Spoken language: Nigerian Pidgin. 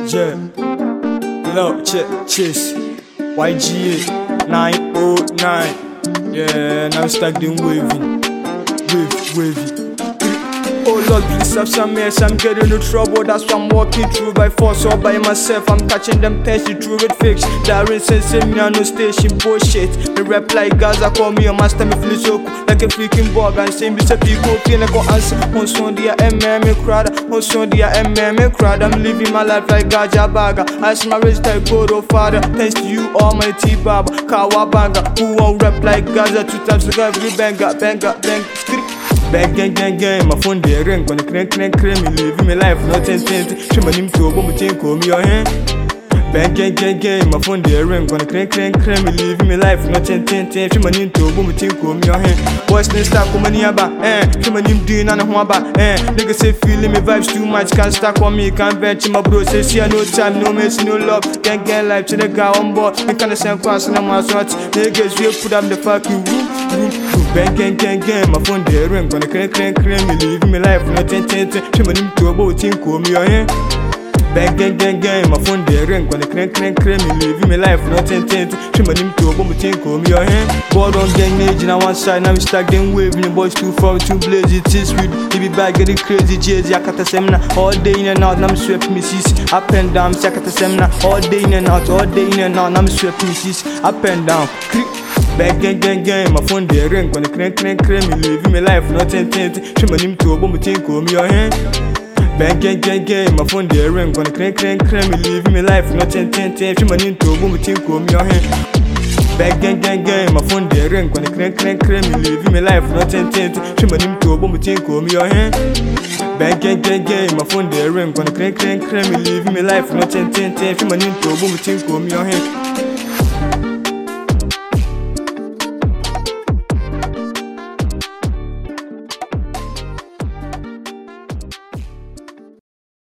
Yeah, low chase YGA 909. Yeah, now stack them wavy. Oh Lord, please have some mess. I'm getting into trouble, that's why I'm walking through by force or by myself. I'm catching them thirsty through with fix. Darren says me on no station bullshit. Me rap like Gaza, call me a master, me feel so cool like a freaking bug. And saying be people feel like an answer. On Sunday MM crowd, on Sunday MM crowd. I'm living my life like Gaja Baga. I see my rich like God oh Father. Thanks to you, Almighty Baba, Kawabanga. Who won't rap like Gaza 2 times like every banger. Bang gang, my phone they ring. Gonna crank, me living my life, not 10. She my name to a bomb, call me your hand. Bang gang, my phone they ring. Gonna crank, me living my life, not 10. She my name to a bomb, call me your hand. Boys, let's start coming here back, she my name doing and one back, niggas say feeling me vibes too much, can't stack on me, can't venture my bro. Say, see, no time, no mess, no love. Gang life to the guy on board. Me can't send cross and I'm out. Niggas, we put up the fucking room. Bang gang, my phone they ring. Gonna crank, me living my life, not 10. She my name to a boat, call me your hand. Bang gang, my phone they ring. Gonna crank, me living my life, not 10. She my name to a boat, call me your hand. Board on gang age on one side, now we stack them waving. The boys too far, too blazy. It is sweet, they be back getting crazy. Jazzy, I got a seminar all day in and out. Now I'm swept me sis, up and down. I got a seminar all day in and out, Now I'm swept me sis, up and down. Bang gang, my phone they ring. Gonna crank, me living my life, not 10. She my name to a bomb, call me your hand. Bang gang, my phone they ring. Gonna crank, me living my life, not 10. She my name to a bomb, call me your hand. Bang gang, my phone they ring. Gonna crank, me living my life, not 10. She my name to a bomb, call me your hand. Bang gang, my phone they ring. Gonna crank, me living my life, not 10. She my name to a bomb, call me your hand.